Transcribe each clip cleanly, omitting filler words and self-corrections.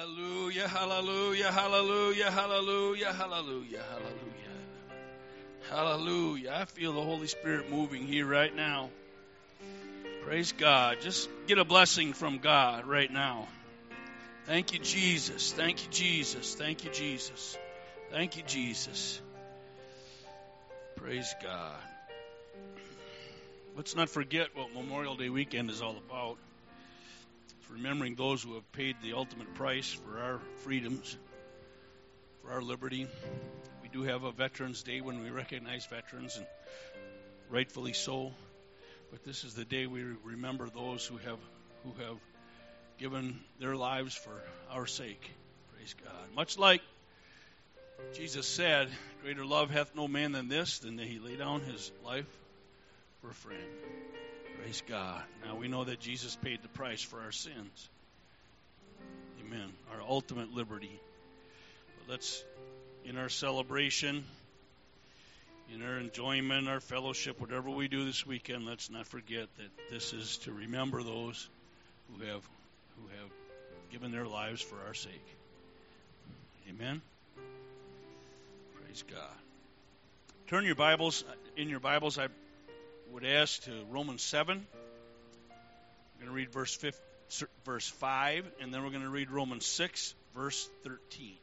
Hallelujah, hallelujah, hallelujah, hallelujah, hallelujah, hallelujah. Hallelujah. I feel the Holy Spirit moving here right now. Praise God. Just get a blessing from God right now. Thank you, Jesus. Thank you, Jesus. Thank you, Jesus. Thank you, Jesus. Praise God. Let's not forget what Memorial Day weekend is all about. It's remembering those who have paid the ultimate price for our freedoms, for our liberty. We do have a Veterans Day when we recognize veterans, and rightfully so. But this is the day we remember those who have given their lives for our sake. Praise God. Much like Jesus said, greater love hath no man than this, than that he lay down his life for a friend. Praise God. Now we know that Jesus paid the price for our sins. Amen. Our ultimate liberty. But let's, in our celebration, in our enjoyment, our fellowship, whatever we do this weekend, let's not forget that this is to remember those who have given their lives for our sake. Amen. Praise God. Turn your Bibles. In your Bibles, I would ask to Romans 7. We're going to read verse 5, and then we're going to read Romans 6, verse 13.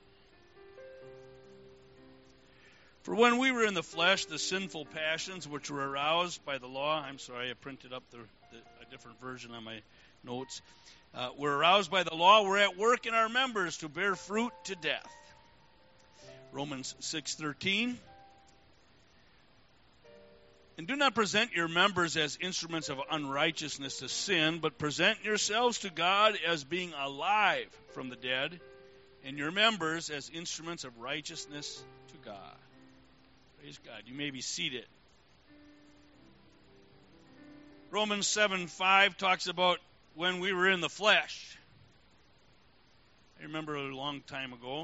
For when we were in the flesh, the sinful passions which were aroused by the law, I'm sorry, I printed up a different version on my notes, were aroused by the law, were at work in our members to bear fruit to death. Romans 6:13. And do not present your members as instruments of unrighteousness to sin, but present yourselves to God as being alive from the dead, and your members as instruments of righteousness to God. Praise God. You may be seated. Romans 7:5 talks about when we were in the flesh. I remember a long time ago,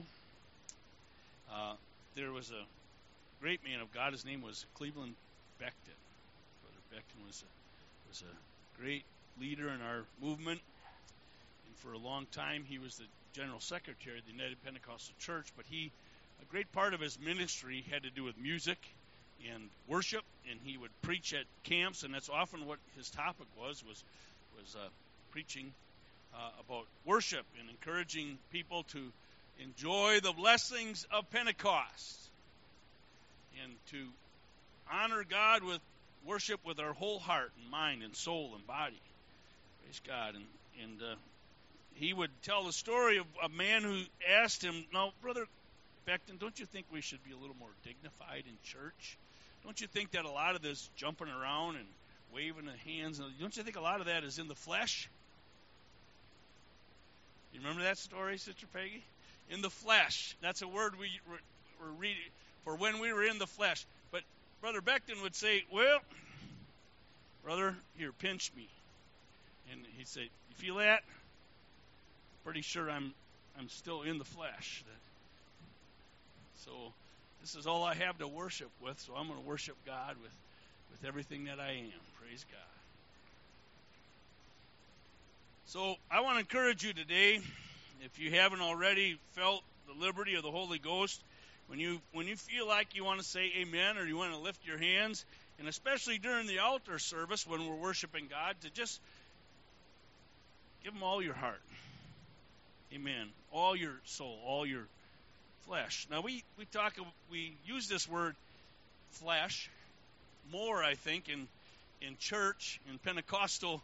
there was a great man of God. His name was Cleveland Becton. Brother Becton was a great leader in our movement, and for a long time he was the general secretary of the United Pentecostal Church. But a great part of his ministry had to do with music and worship, and he would preach at camps, and that's often what his topic was preaching about worship and encouraging people to enjoy the blessings of Pentecost and to honor God with worship with our whole heart and mind and soul and body. Praise God. And he would tell the story of a man who asked him, "Now, Brother Becton, don't you think we should be a little more dignified in church? Don't you think that a lot of this jumping around and waving the hands, don't you think a lot of that is in the flesh?" You remember that story, Sister Peggy? In the flesh. That's a word we're reading for when we were in the flesh. But Brother Becton would say, "Well, brother, here, pinch me." And he'd say, "You feel that? Pretty sure I'm still in the flesh. So this is all I have to worship with, so I'm going to worship God with everything that I am." Praise God. So I want to encourage you today, if you haven't already felt the liberty of the Holy Ghost, when you feel like you want to say amen or you want to lift your hands, and especially during the altar service when we're worshiping God, to just give Him all your heart. Amen. All your soul, all your flesh. Now we use this word flesh more, I think, in church, in Pentecostal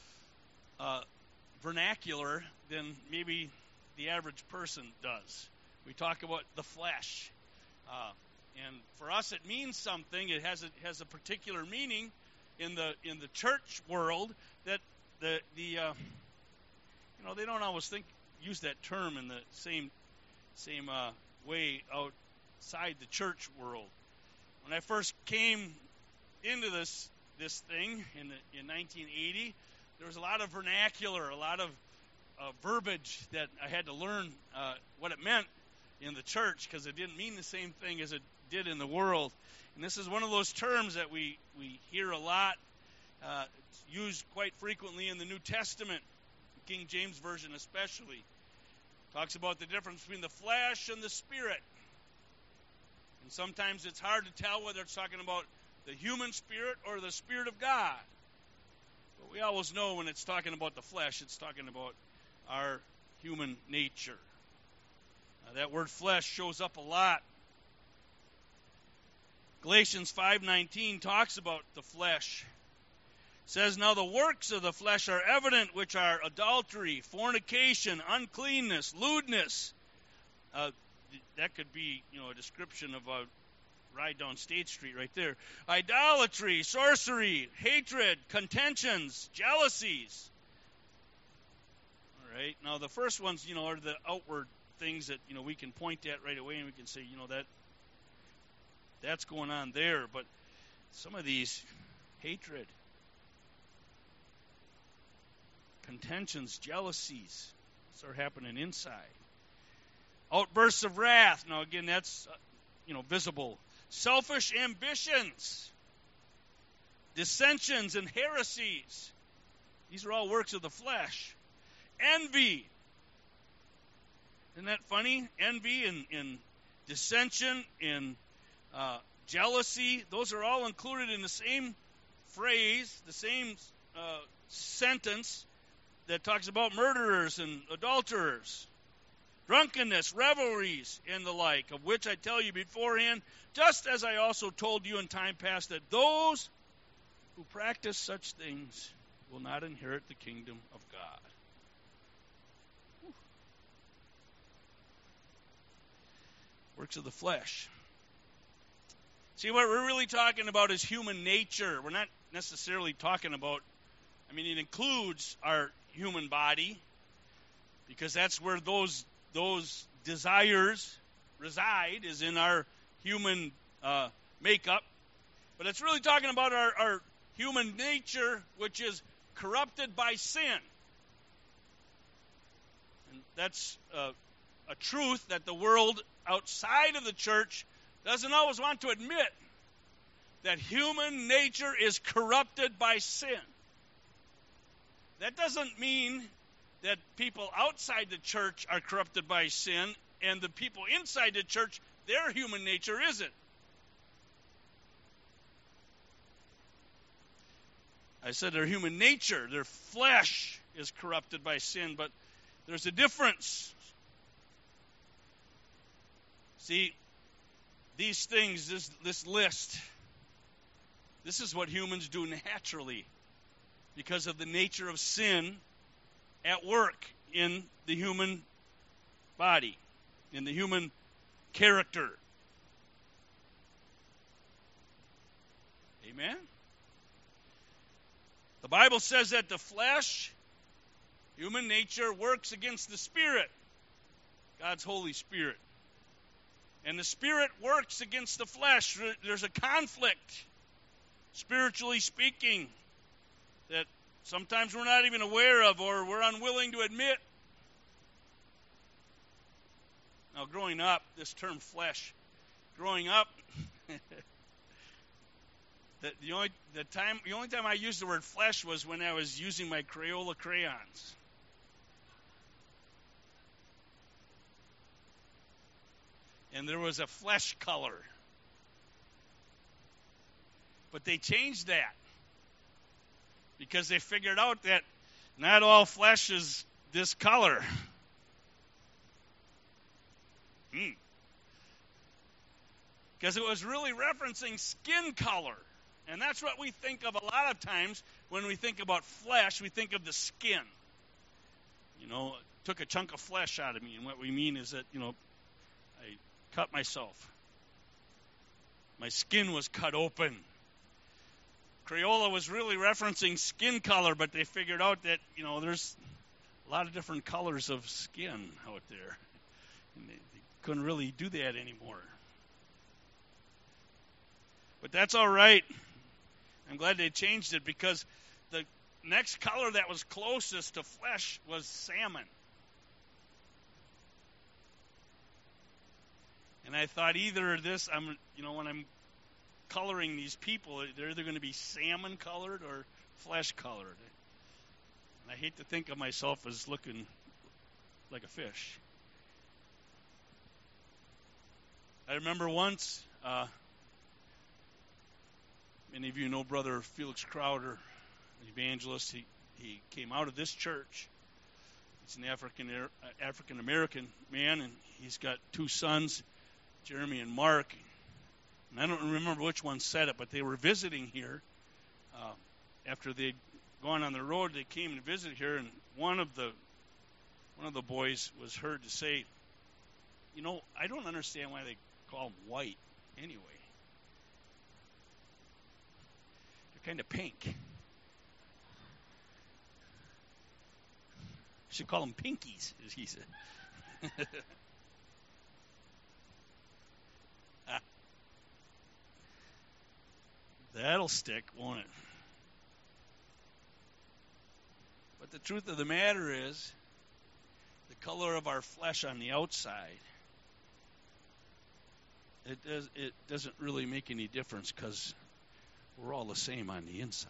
vernacular than maybe the average person does. We talk about the flesh, and for us it means something. It has a particular meaning in the church world that they don't always use that term in the same way outside the church world. When I first came into this thing in 1980, there was a lot of vernacular, a lot of verbiage that I had to learn what it meant in the church, because it didn't mean the same thing as it did in the world. And this is one of those terms that we hear a lot, used quite frequently in the New Testament, King James Version especially. Talks about the difference between the flesh and the spirit. And sometimes it's hard to tell whether it's talking about the human spirit or the Spirit of God. But we always know when it's talking about the flesh, it's talking about our human nature. That word flesh shows up a lot. Galatians 5:19 talks about the flesh. It says, now the works of the flesh are evident, which are adultery, fornication, uncleanness, lewdness. That could be, a description of a ride down State Street right there. Idolatry, sorcery, hatred, contentions, jealousies. All right. Now the first ones, are the outward things that, we can point at right away and we can say, that's going on there. But some of these, hatred, contentions, jealousies, start happening inside. Outbursts of wrath. Now again, that's, visible. Selfish ambitions, dissensions and heresies. These are all works of the flesh. Envy. Isn't that funny? Envy and dissension and jealousy, those are all included in the same phrase, the same sentence that talks about murderers and adulterers. Drunkenness, revelries, and the like, of which I tell you beforehand, just as I also told you in time past, that those who practice such things will not inherit the kingdom of God. Works of the flesh. See, what we're really talking about is human nature. We're not necessarily talking about, it includes our human body, because that's where those desires reside, is in our human makeup. But it's really talking about our human nature, which is corrupted by sin. And that's a truth that the world outside of the church doesn't always want to admit, that human nature is corrupted by sin. That doesn't mean that people outside the church are corrupted by sin, and the people inside the church, their human nature isn't. I said their human nature, their flesh is corrupted by sin, but there's a difference. See, these things, this list, this is what humans do naturally because of the nature of sin at work in the human body, in the human character. Amen? The Bible says that the flesh, human nature, works against the Spirit, God's Holy Spirit. And the Spirit works against the flesh. There's a conflict, spiritually speaking, that sometimes we're not even aware of or we're unwilling to admit. Now, growing up, this term flesh, growing up, the only time I used the word flesh was when I was using my Crayola crayons. And there was a flesh color. But they changed that because they figured out that not all flesh is this color. Because it was really referencing skin color. And that's what we think of a lot of times when we think about flesh. We think of the skin. Took a chunk of flesh out of me. And what we mean is that, I cut myself. My skin was cut open. Crayola was really referencing skin color, but they figured out that, there's a lot of different colors of skin out there. And they couldn't really do that anymore. But that's all right. I'm glad they changed it because the next color that was closest to flesh was salmon. And I thought either this, when I'm coloring these people, they're either going to be salmon colored or flesh colored. And I hate to think of myself as looking like a fish. I remember once, many of you know Brother Felix Crowder, evangelist. He came out of this church. He's an African American man, and he's got two sons, Jeremy and Mark. And I don't remember which one said it, but they were visiting here. After they'd gone on the road, they came and visited here, and one of the boys was heard to say, "You know, I don't understand why they call them white anyway. They're kind of pink. You should call them pinkies," as he said. That'll stick, won't it? But the truth of the matter is, the color of our flesh on the outside, it doesn't really make any difference, because we're all the same on the inside.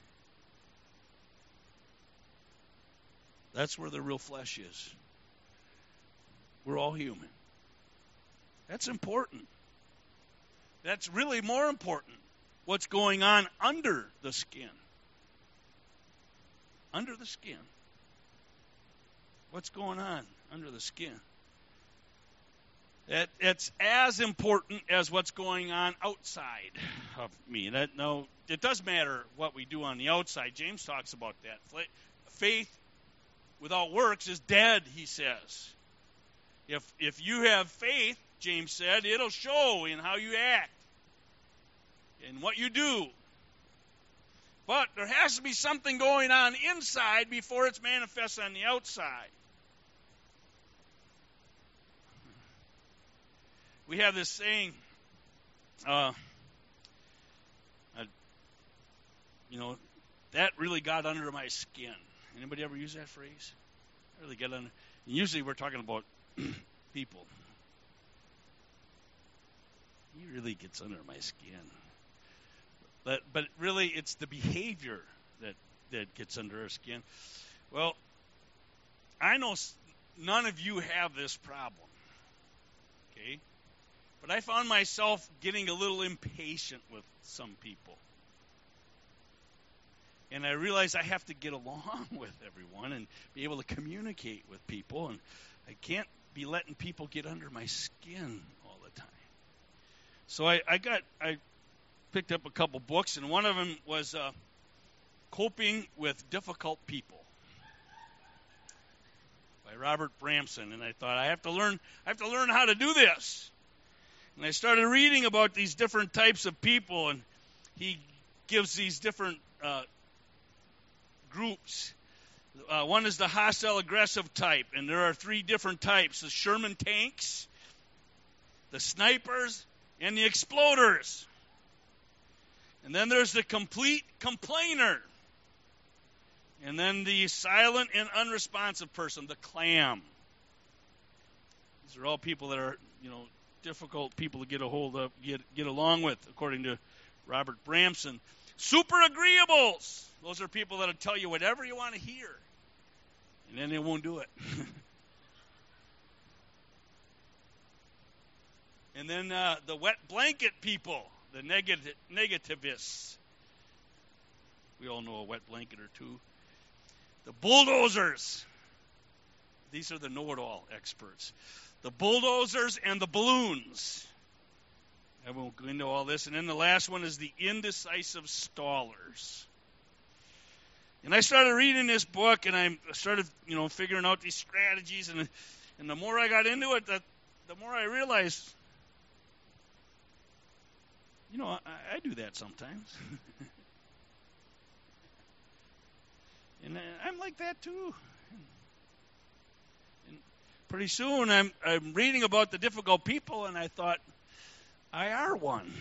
That's where the real flesh is. We're all human. That's important. That's really more important. What's going on under the skin? Under the skin. What's going on under the skin? It's as important as what's going on outside of me. No, it does matter what we do on the outside. James talks about that. Faith without works is dead, he says. If you have faith, James said, it'll show in how you act and what you do. But there has to be something going on inside before it's manifest on the outside. We have this saying, that really got under my skin. Anybody ever use that phrase? Really got under. Usually we're talking about people. He really gets under my skin. But really, it's the behavior that gets under our skin. Well, I know none of you have this problem, okay? But I found myself getting a little impatient with some people. And I realized I have to get along with everyone and be able to communicate with people. And I can't be letting people get under my skin all the time. So I picked up a couple books, and one of them was Coping with Difficult People by Robert Bramson. And I thought, I have to learn how to do this. And I started reading about these different types of people, and he gives these different groups. One is the hostile aggressive type, and there are 3 different types: the Sherman tanks, the snipers, and the exploders. And then there's the complete complainer. And then the silent and unresponsive person, the clam. These are all people that are, difficult people to get a hold of, get along with, according to Robert Bramson. Super agreeables. Those are people that'll tell you whatever you want to hear. And then they won't do it. And then the wet blanket people, the negativists. We all know a wet blanket or two. The bulldozers. These are the know-it-all experts. The bulldozers and the balloons. I won't go into all this. And then the last one is the indecisive stallers. And I started reading this book, and I started, figuring out these strategies. And the more I got into it, the more I realized, I do that sometimes. And I'm like that too. And pretty soon I'm reading about the difficult people, and I thought, I are one.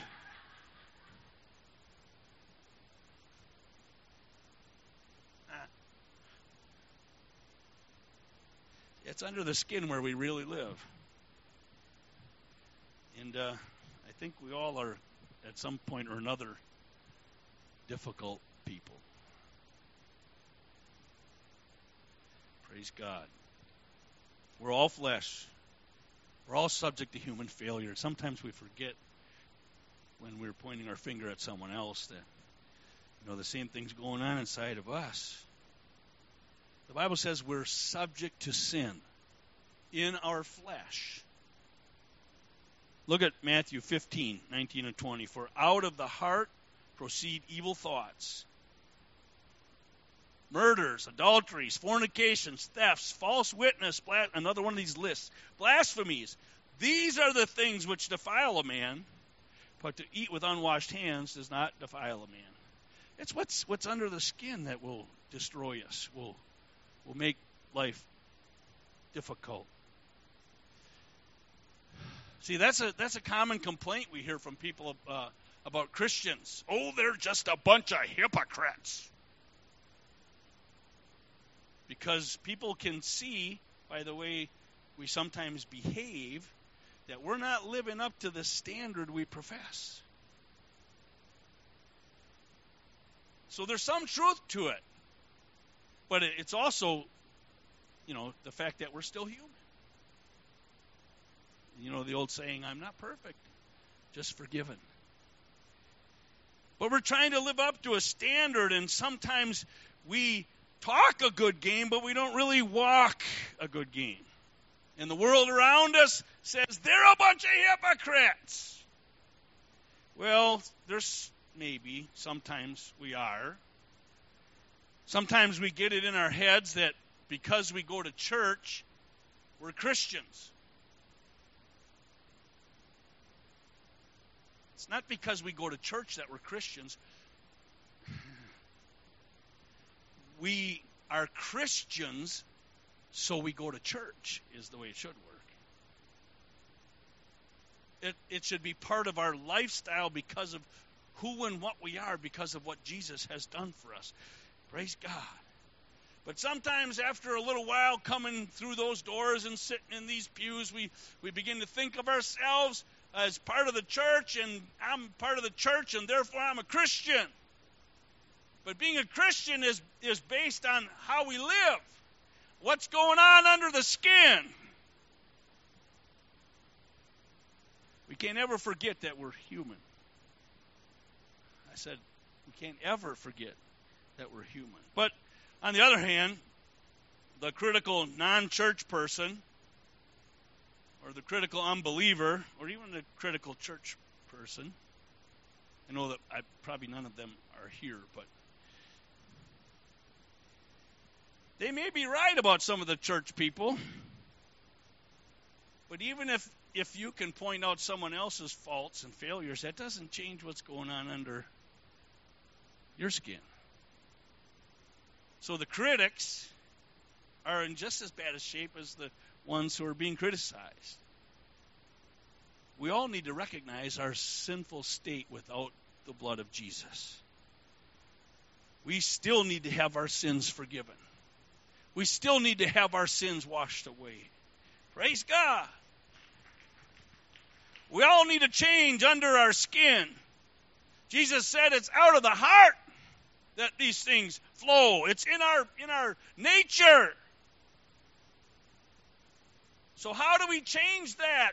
It's under the skin where we really live. And I think we all are, at some point or another, difficult people. Praise God. We're all flesh. We're all subject to human failure. Sometimes we forget when we're pointing our finger at someone else that, the same thing's going on inside of us. The Bible says we're subject to sin in our flesh. Look at Matthew 15, 19 and 20. For out of the heart proceed evil thoughts, murders, adulteries, fornications, thefts, false witness, another one of these lists, blasphemies. These are the things which defile a man, but to eat with unwashed hands does not defile a man. It's what's under the skin that will destroy us, will make life difficult. See, that's a common complaint we hear from people about Christians. Oh, they're just a bunch of hypocrites. Because people can see by the way we sometimes behave that we're not living up to the standard we profess. So there's some truth to it. But it's also, the fact that we're still human. The old saying, I'm not perfect, just forgiven. But we're trying to live up to a standard, and sometimes we talk a good game, but we don't really walk a good game. And the world around us says, they're a bunch of hypocrites. Well, there's maybe, sometimes we are. Sometimes we get it in our heads that because we go to church, we're Christians. It's not because we go to church that we're Christians. We are Christians, so we go to church, is the way it should work. It should be part of our lifestyle because of who and what we are, because of what Jesus has done for us. Praise God. But sometimes after a little while coming through those doors and sitting in these pews, we begin to think of ourselves as part of the church, and I'm part of the church, and therefore I'm a Christian. But being a Christian is based on how we live. What's going on under the skin? We can't ever forget that we're human. I said we can't ever forget that we're human. But on the other hand, the critical non-church person, or the critical unbeliever, or even the critical church person, I know that probably none of them are here, but they may be right about some of the church people. But even if you can point out someone else's faults and failures, that doesn't change what's going on under your skin. So the critics are in just as bad a shape as the ones who are being criticized. We all need to recognize our sinful state without the blood of Jesus. We still need to have our sins forgiven. We still need to have our sins washed away. Praise God. We all need to change under our skin. Jesus said it's out of the heart that these things flow. It's in our nature. So how do we change that?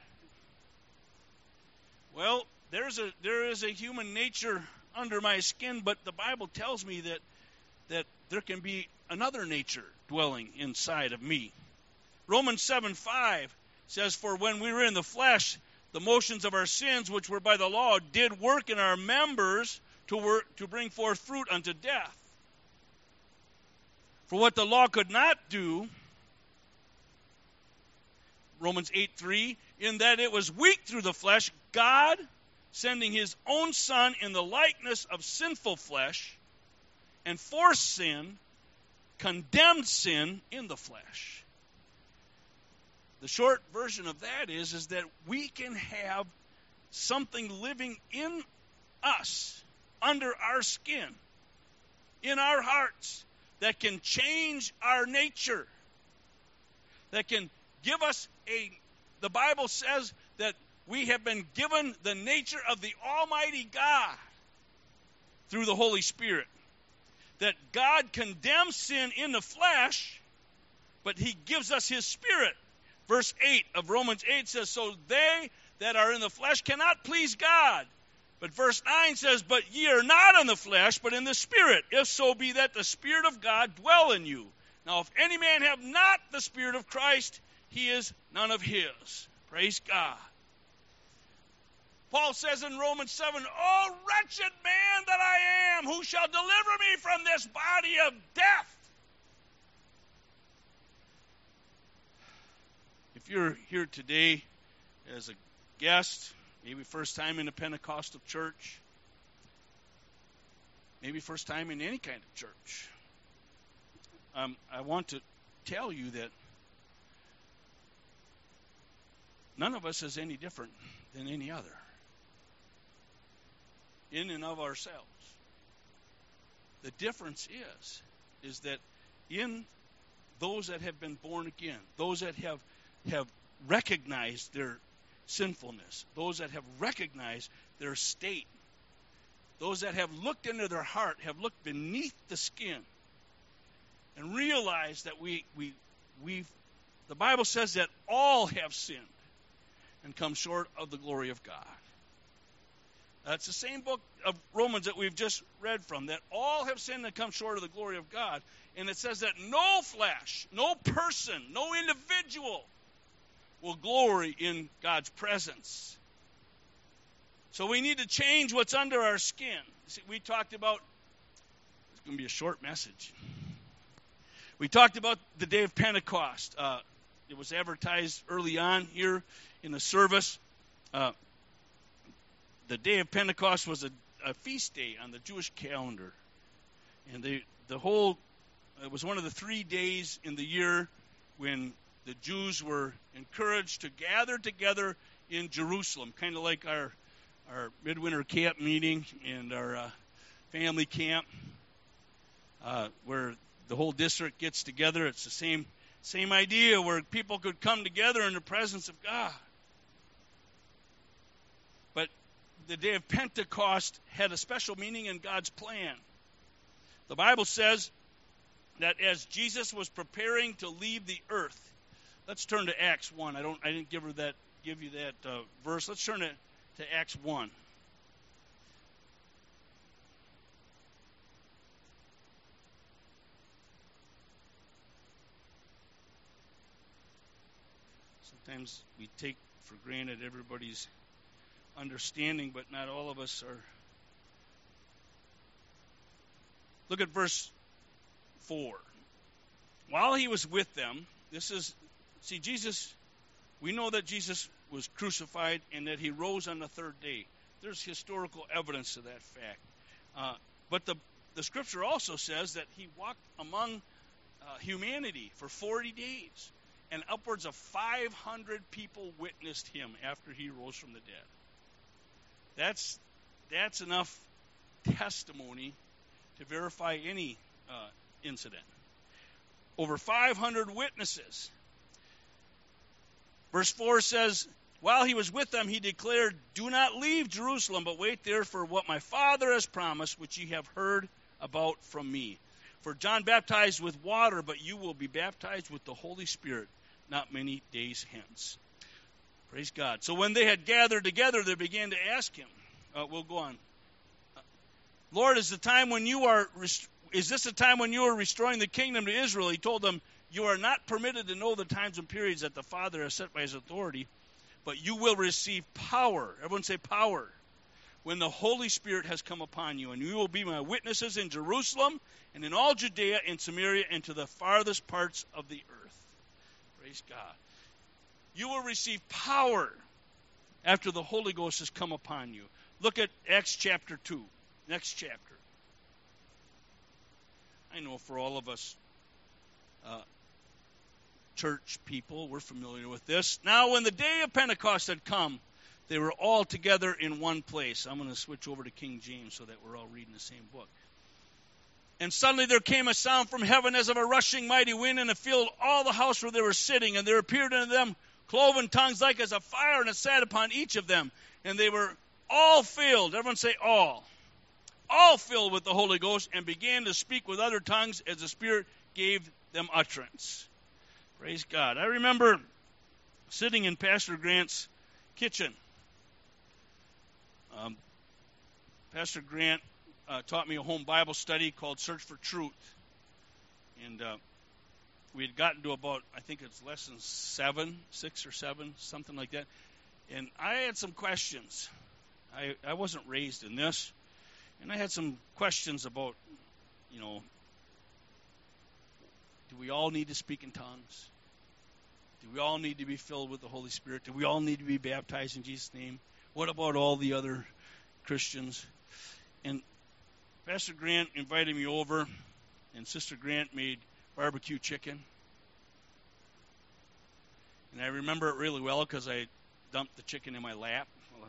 Well, there is a human nature under my skin, but the Bible tells me that there can be another nature dwelling inside of me. Romans 7:5 says, for when we were in the flesh, the motions of our sins, which were by the law, did work in our members to bring forth fruit unto death. For what the law could not do, Romans 8:3, in that it was weak through the flesh, God, sending his own Son in the likeness of sinful flesh, and for sin, condemned sin in the flesh. The short version of that is that we can have something living in us, under our skin, in our hearts, that can change our nature, that can give us the Bible says that we have been given the nature of the Almighty God through the Holy Spirit. That God condemns sin in the flesh, but he gives us his Spirit Verse 8 of Romans 8 says, so they that are in the flesh cannot please God. But verse 9 says, but ye are not in the flesh, but in the Spirit, if so be that the Spirit of God dwell in you. Now, if any man have not the Spirit of Christ, he is none of his. Praise God. Paul says in Romans 7, oh, wretched man that I am, who shall deliver me from this body of death? If you're here today as a guest, maybe first time in a Pentecostal church, maybe first time in any kind of church, I want to tell you that none of us is any different than any other, in and of ourselves. The difference is that in those that have been born again, those that have recognized their sinfulness, those that have recognized their state, those that have looked into their heart, have looked beneath the skin, and realized that the Bible says that all have sinned and come short of the glory of God. That's the same book of Romans that we've just read from, that all have sinned and come short of the glory of God. And it says that no flesh, no person, no individual will glory in God's presence. So we need to change what's under our skin. See, we talked about, it's going to be a short message. We talked about the day of Pentecost. It was advertised early on here in the service. The day of Pentecost was a feast day on the Jewish calendar. And it was one of the 3 days in the year when the Jews were encouraged to gather together in Jerusalem, kind of like our midwinter camp meeting and our family camp, where the whole district gets together. It's the same idea, where people could come together in the presence of God. But the day of Pentecost had a special meaning in God's plan. The Bible says that as Jesus was preparing to leave the earth, let's turn to Acts 1. I didn't give you that verse. Let's turn to Acts 1. Sometimes we take for granted everybody's understanding, but not all of us are. Look at verse 4. While he was with them, Jesus, we know that Jesus was crucified and that he rose on the third day. There's historical evidence to that fact. But the scripture also says that he walked among humanity for 40 days. And upwards of 500 people witnessed him after he rose from the dead. That's enough testimony to verify any incident. Over 500 witnesses. Verse 4 says, while he was with them, he declared, do not leave Jerusalem, but wait there for what my Father has promised, which ye have heard about from me. For John baptized with water, but you will be baptized with the Holy Spirit not many days hence. Praise God. So when they had gathered together, they began to ask him. We'll go on. Lord, is this the time when you are restoring the kingdom to Israel? He told them, you are not permitted to know the times and periods that the Father has set by his authority, but you will receive power. Everyone say power. When the Holy Spirit has come upon you, and you will be my witnesses in Jerusalem and in all Judea and Samaria and to the farthest parts of the earth. Praise God. You will receive power after the Holy Ghost has come upon you. Look at Acts chapter 2. Next chapter. I know for all of us church people, we're familiar with this. Now when the day of Pentecost had come, they were all together in one place. I'm going to switch over to King James so that we're all reading the same book. And suddenly there came a sound from heaven as of a rushing mighty wind, and it filled all the house where they were sitting. And there appeared unto them cloven tongues like as a fire, and it sat upon each of them. And they were all filled. Everyone say all. All filled with the Holy Ghost, and began to speak with other tongues as the Spirit gave them utterance. Praise God. I remember sitting in Pastor Grant's kitchen. Pastor Grant taught me a home Bible study called Search for Truth. And we had gotten to about, I think it's lesson 6 or 7, something like that. And I had some questions. I wasn't raised in this. And I had some questions about, do we all need to speak in tongues? Do we all need to be filled with the Holy Spirit? Do we all need to be baptized in Jesus' name? What about all the other Christians? And Pastor Grant invited me over, and Sister Grant made barbecue chicken. And I remember it really well because I dumped the chicken in my lap.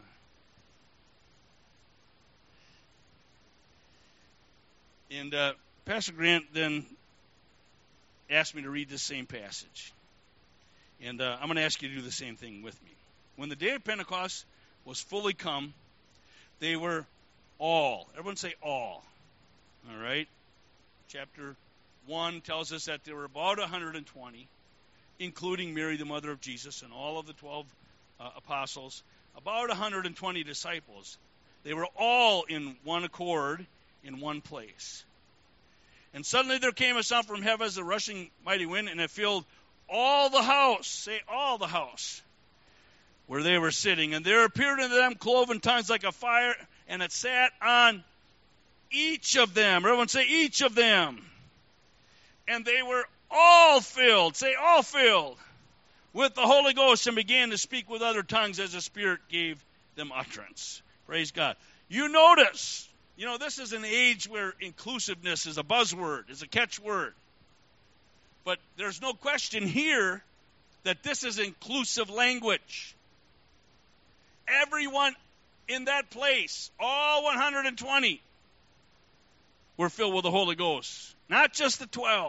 And Pastor Grant then asked me to read this same passage. And I'm going to ask you to do the same thing with me. When the day of Pentecost was fully come, they were all. Everyone say all. All right? Chapter 1 tells us that there were about 120, including Mary, the mother of Jesus, and all of the 12 apostles, about 120 disciples. They were all in one accord, in one place. And suddenly there came a sound from heaven as a rushing mighty wind, and it filled all the house, say all the house, where they were sitting. And there appeared unto them cloven tongues like a fire, and it sat on each of them. Everyone say each of them. And they were all filled, say all filled, with the Holy Ghost, and began to speak with other tongues as the Spirit gave them utterance. Praise God. You notice, this is an age where inclusiveness is a buzzword, is a catchword. But there's no question here that this is inclusive language. Everyone in that place, all 120, were filled with the Holy Ghost. Not just the 12.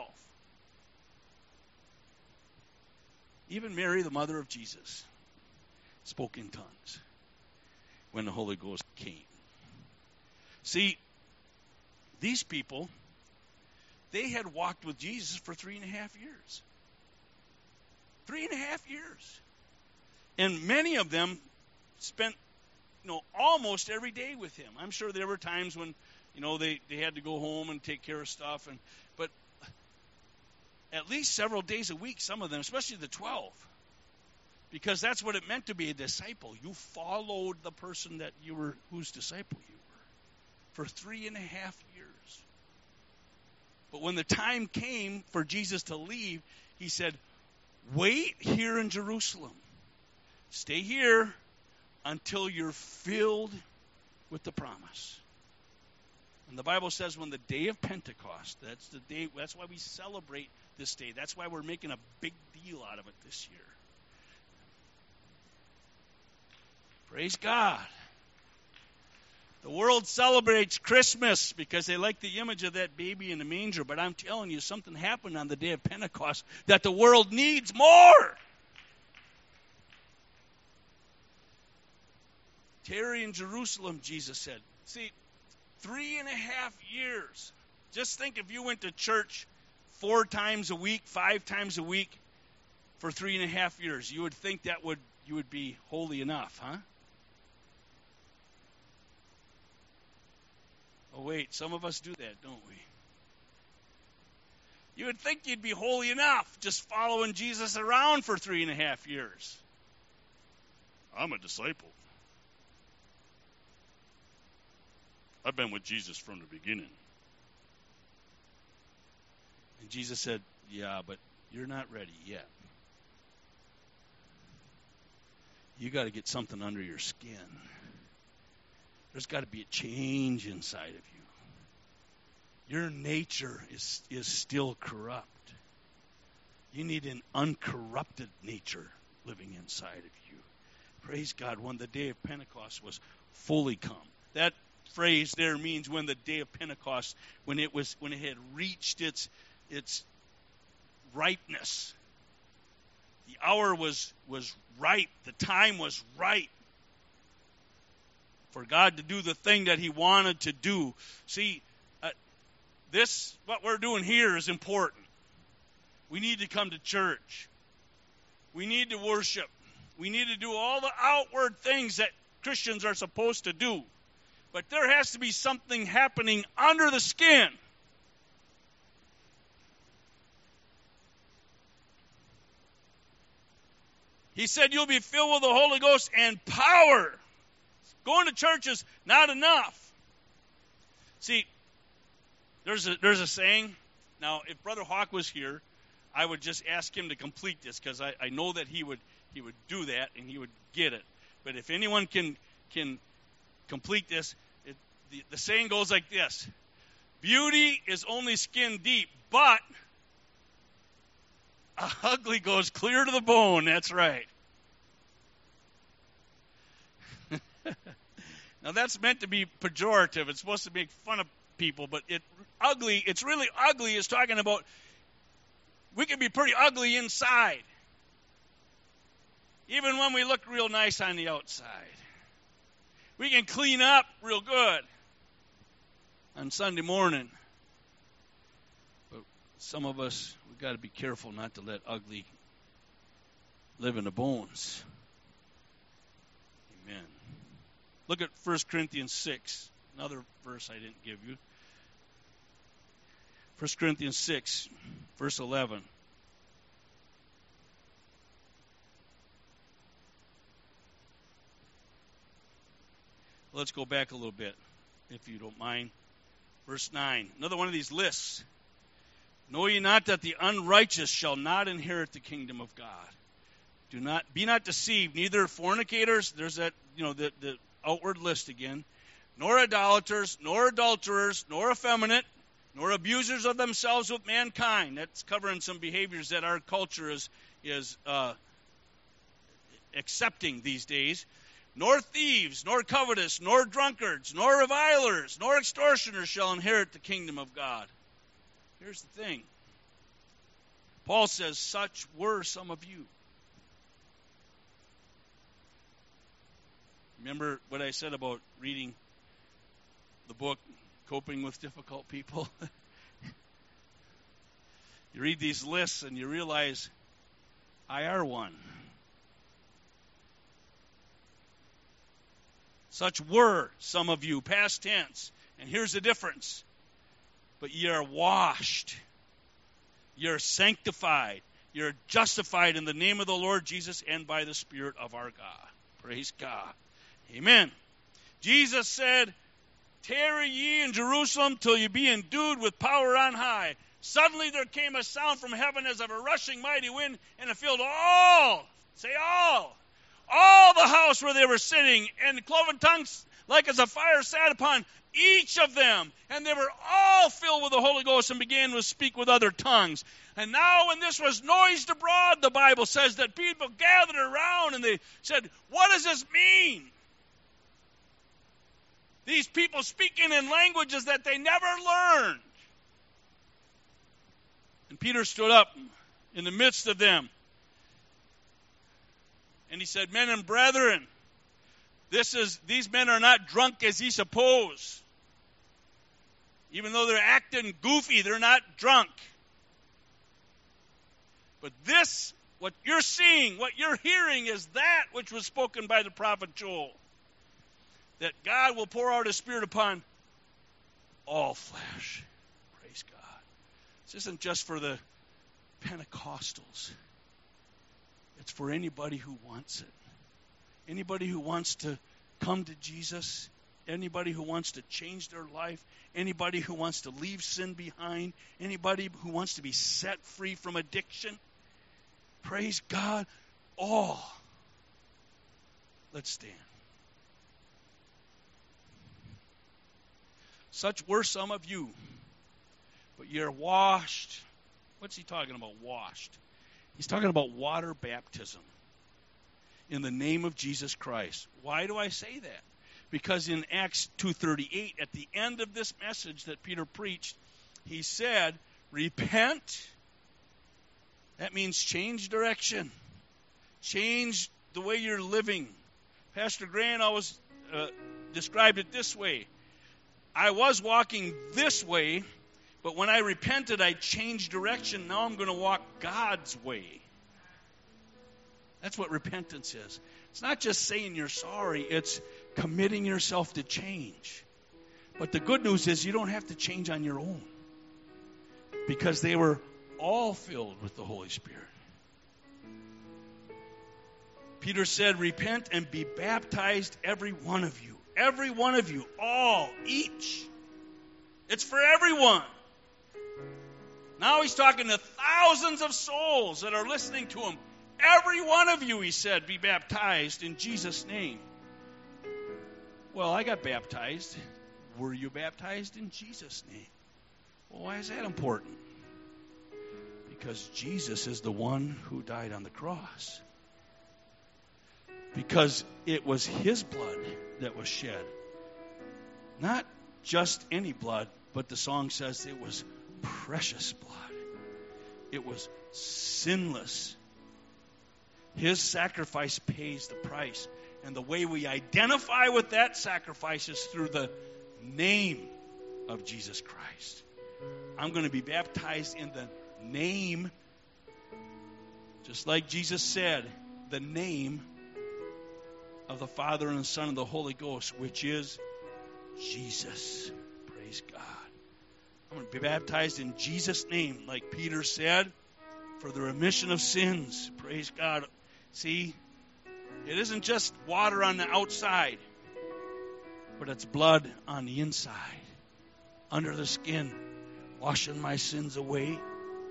Even Mary, the mother of Jesus, spoke in tongues when the Holy Ghost came. See, these people, they had walked with Jesus for 3.5 years. 3.5 years. And many of them spent, almost every day with him. I'm sure there were times when, they had to go home and take care of stuff. But at least several days a week, some of them, especially the 12. Because that's what it meant to be a disciple. You followed the person whose disciple you were for 3.5 years. But when the time came for Jesus to leave, he said, wait here in Jerusalem. Stay here until you're filled with the promise. And the Bible says when the day of Pentecost, that's why we celebrate this day. That's why we're making a big deal out of it this year. Praise God. The world celebrates Christmas because they like the image of that baby in the manger. But I'm telling you, something happened on the day of Pentecost that the world needs more. Tarry in Jerusalem, Jesus said. See, 3.5 years. Just think if you went to church 4 times a week, 5 times a week for 3.5 years. You would think you would be holy enough, huh? Oh, wait, some of us do that, don't we? You would think you'd be holy enough just following Jesus around for 3.5 years. I'm a disciple. I've been with Jesus from the beginning. And Jesus said, yeah, but you're not ready yet. You got to get something under your skin. There's got to be a change inside of you. Your nature is still corrupt. You need an uncorrupted nature living inside of you. Praise God, when the day of Pentecost was fully come. That phrase there means when the day of Pentecost, when it had reached its ripeness. The hour was ripe. The time was right for God to do the thing that he wanted to do. See, what we're doing here is important. We need to come to church. We need to worship. We need to do all the outward things that Christians are supposed to do. But there has to be something happening under the skin. He said you'll be filled with the Holy Ghost and power. Going to church is not enough. See, there's a saying. Now, if Brother Hawk was here, I would just ask him to complete this, because I know that he would do that and he would get it. But if anyone can complete this, the saying goes like this: beauty is only skin deep, but ugly goes clear to the bone. That's right. Now that's meant to be pejorative. It's supposed to make fun of people, but it's really ugly is talking about we can be pretty ugly inside, even when we look real nice on the outside. We can clean up real good on Sunday morning. But some of us, we've got to be careful not to let ugly live in the bones. Amen. Look at 1 Corinthians 6, another verse I didn't give you. 1 Corinthians 6, verse 11. Let's go back a little bit, if you don't mind. Verse 9, another one of these lists. Know ye not that the unrighteous shall not inherit the kingdom of God? Be not deceived, neither fornicators, there's that, the outward list again, nor idolaters, nor adulterers, nor effeminate, nor abusers of themselves with mankind. That's covering some behaviors that our culture is accepting these days. Nor thieves, nor covetous, nor drunkards, nor revilers, nor extortioners shall inherit the kingdom of God. Here's the thing. Paul says, such were some of you. Remember what I said about reading the book, Coping with Difficult People? You read these lists and you realize, I are one. Such were some of you, past tense. And here's the difference. But ye are washed. You're sanctified. You're justified in the name of the Lord Jesus and by the Spirit of our God. Praise God. Amen. Jesus said, tarry ye in Jerusalem till ye be endued with power on high. Suddenly there came a sound from heaven as of a rushing mighty wind, and it filled all the house where they were sitting, and cloven tongues like as a fire sat upon each of them. And they were all filled with the Holy Ghost and began to speak with other tongues. And now when this was noised abroad, the Bible says that people gathered around and they said, what does this mean? These people speaking in languages that they never learned. And Peter stood up in the midst of them. And he said, men and brethren, these men are not drunk as ye suppose. Even though they're acting goofy, they're not drunk. But this, what you're seeing, what you're hearing is that which was spoken by the prophet Joel. That God will pour out His Spirit upon all flesh. Praise God. This isn't just for the Pentecostals. It's for anybody who wants it. Anybody who wants to come to Jesus. Anybody who wants to change their life. Anybody who wants to leave sin behind. Anybody who wants to be set free from addiction. Praise God. All. Let's stand. Such were some of you, but you're washed. What's he talking about, washed? He's talking about water baptism in the name of Jesus Christ. Why do I say that? Because in Acts 2:38, at the end of this message that Peter preached, he said, repent. That means change direction. Change the way you're living. Pastor Grant always described it this way. I was walking this way, but when I repented, I changed direction. Now I'm going to walk God's way. That's what repentance is. It's not just saying you're sorry, it's committing yourself to change. But the good news is you don't have to change on your own, because they were all filled with the Holy Spirit. Peter said, repent and be baptized, every one of you. Every one of you, all, each. It's for everyone. Now he's talking to thousands of souls that are listening to him. Every one of you, he said, be baptized in Jesus' name. Well, I got baptized. Were you baptized in Jesus' name? Well, why is that important? Because Jesus is the one who died on the cross. Because it was his blood that was shed. Not just any blood, but the song says it was precious blood. It was sinless. His sacrifice pays the price. And the way we identify with that sacrifice is through the name of Jesus Christ. I'm going to be baptized in the name, just like Jesus said, the name of the Father and the Son and the Holy Ghost, which is Jesus. Praise God. I'm going to be baptized in Jesus' name, like Peter said, for the remission of sins. Praise God. See, it isn't just water on the outside, but it's blood on the inside, under the skin, washing my sins away.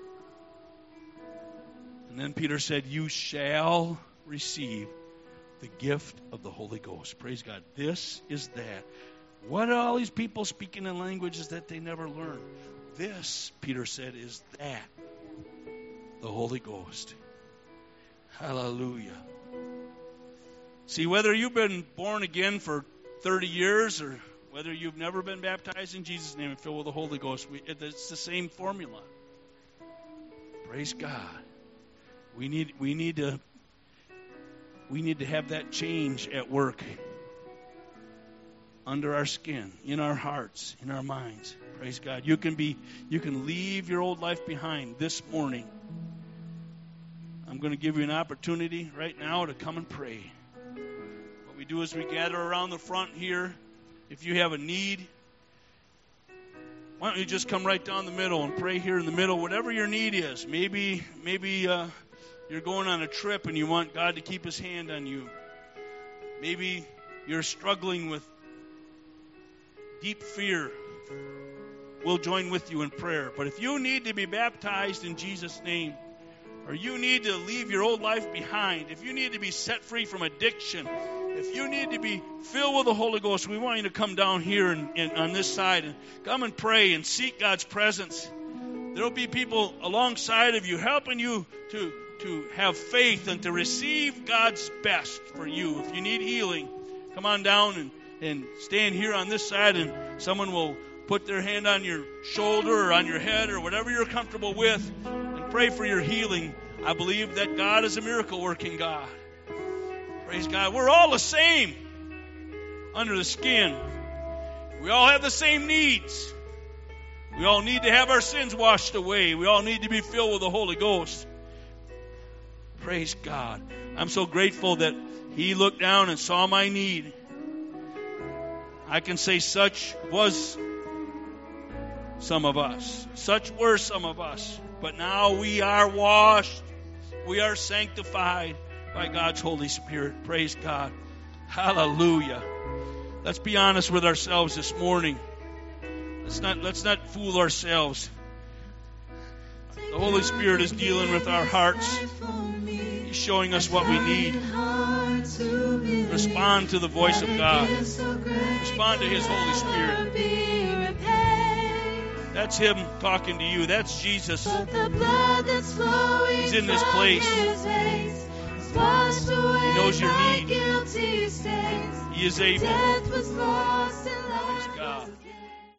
And then Peter said, you shall receive the gift of the Holy Ghost. Praise God. This is that. What are all these people speaking in languages that they never learned? This, Peter said, is that. The Holy Ghost. Hallelujah. See, whether you've been born again for 30 years or whether you've never been baptized in Jesus' name and filled with the Holy Ghost, it's the same formula. Praise God. We need to have that change at work, under our skin, in our hearts, in our minds. Praise God. You can leave your old life behind this morning. I'm going to give you an opportunity right now to come and pray. What we do is we gather around the front here. If you have a need, why don't you just come right down the middle and pray here in the middle, whatever your need is. Maybe you're going on a trip and you want God to keep his hand on you. Maybe you're struggling with deep fear. We'll join with you in prayer. But if you need to be baptized in Jesus' name, or you need to leave your old life behind, if you need to be set free from addiction, if you need to be filled with the Holy Ghost, we want you to come down here and on this side and come and pray and seek God's presence. There will be people alongside of you helping you to have faith and to receive God's best for you. If you need healing, come on down and stand here on this side, and someone will put their hand on your shoulder or on your head or whatever you're comfortable with and pray for your healing. I believe that God is a miracle-working God. Praise God. We're all the same under the skin. We all have the same needs. We all need to have our sins washed away. We all need to be filled with the Holy Ghost. Praise God. I'm so grateful that he looked down and saw my need. I can say such was some of us. Such were some of us. But now we are washed. We are sanctified by God's Holy Spirit. Praise God. Hallelujah. Let's be honest with ourselves this morning. Let's not fool ourselves. The Holy Spirit is dealing with our hearts. He's showing us what we need. Respond to the voice of God. Respond to his Holy Spirit. That's him talking to you. That's Jesus. He's in this place. He knows your need. He is able. Praise God.